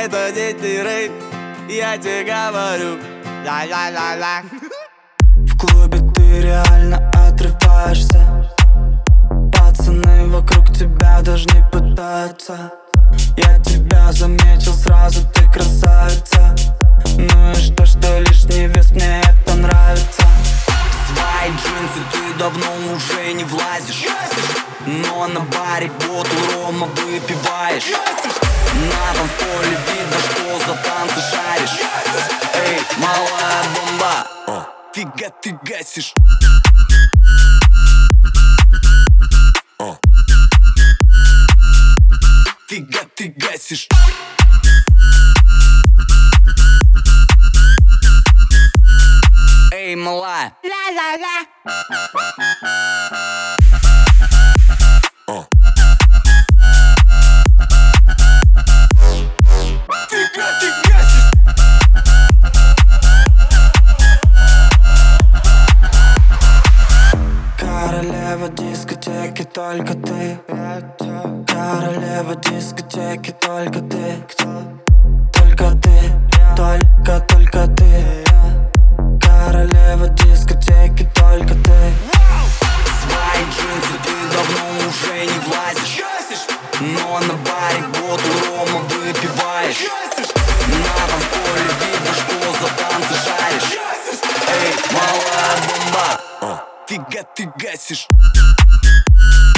это дикий рейв, я тебе говорю. Ла-ла-ла-ла. В клубе ты реально отрываешься. Пацаны вокруг тебя даже не пытаются. Я тебя заметил сразу, ты красавица. Ну и что лишний вес, мне это нравится. Свои джинсы ты давно уже не влазишь, но на баре бутыль рома выпиваешь. На танцполе видно, что за танцы шаришь. Эй, малая бомба, фига ты гасишь. Фига ты гасишь. Эй, малая, ла-ла-ла. Фига ты гасишь. Королева дискотеки, только ты. Королева дискотеки, только ты. Только ты, только ты. Королева дискотеки, только ты. Свои джинсы ты давно уже не влазишь, но на баре бутыль рома выпиваешь. На танцполе видно, что за танцы шаришь. Эй, малая бомба, фига ты гасишь.